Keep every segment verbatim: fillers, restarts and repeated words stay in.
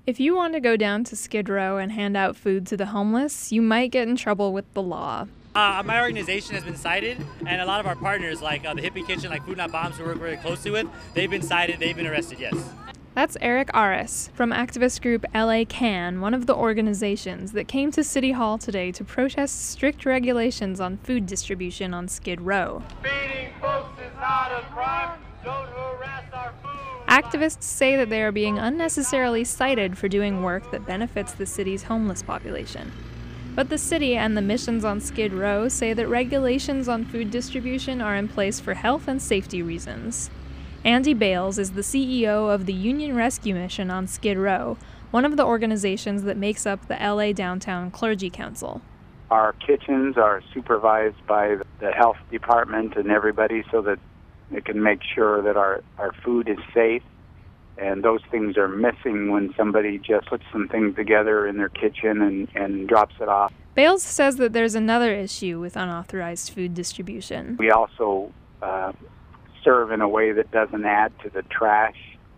If you want to go down to Skid Row and hand out food to the homeless, you might get in trouble with the law. Uh, my organization has been cited, and a lot of our partners, like uh, the Hippie Kitchen, like Food Not Bombs, who we work very closely with, they've been cited, they've been arrested, yes. That's Eric Aris from activist group L A Can, one of the organizations that came to City Hall today to protest strict regulations on food distribution on Skid Row. Feeding folks is not a crime. Don't harass our food. Activists say that they are being unnecessarily cited for doing work that benefits the city's homeless population. But the city and the missions on Skid Row say that regulations on food distribution are in place for health and safety reasons. Andy Bales is the C E O of the Union Rescue Mission on Skid Row, one of the organizations that makes up the L A Downtown Clergy Council. Our kitchens are supervised by the health department and everybody so that it can make sure that our, our food is safe. And those things are missing when somebody just puts some things together in their kitchen and, and drops it off. Bales says that there's another issue with unauthorized food distribution. We also uh, serve in a way that doesn't add to the trash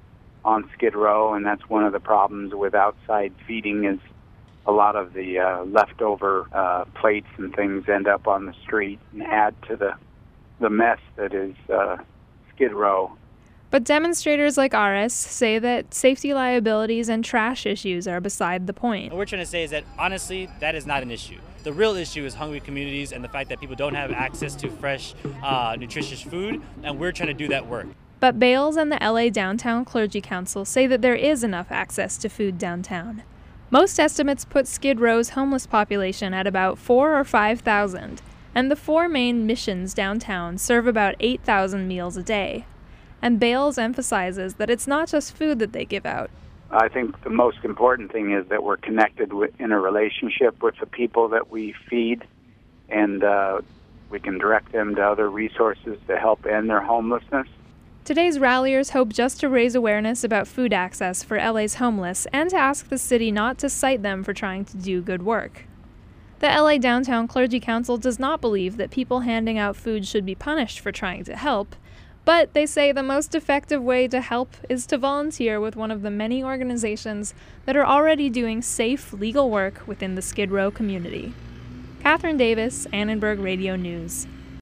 on Skid Row, and that's one of the problems with outside feeding is a lot of the uh, leftover uh, plates and things end up on the street and add to the, the mess that is uh, Skid Row. But demonstrators like Aris say that safety liabilities and trash issues are beside the point. What we're trying to say is that, honestly, that is not an issue. The real issue is hungry communities and the fact that people don't have access to fresh, uh, nutritious food, and we're trying to do that work. But Bales and the L A Downtown Clergy Council say that there is enough access to food downtown. Most estimates put Skid Row's homeless population at about four or five thousand, and the four main missions downtown serve about eight thousand meals a day. And Bales emphasizes that it's not just food that they give out. I think the most important thing is that we're connected with, in a relationship with the people that we feed, and uh, we can direct them to other resources to help end their homelessness. Today's ralliers hope just to raise awareness about food access for L A's homeless and to ask the city not to cite them for trying to do good work. The L A Downtown Clergy Council does not believe that people handing out food should be punished for trying to help. But they say the most effective way to help is to volunteer with one of the many organizations that are already doing safe, legal work within the Skid Row community. Catherine Davis, Annenberg Radio News.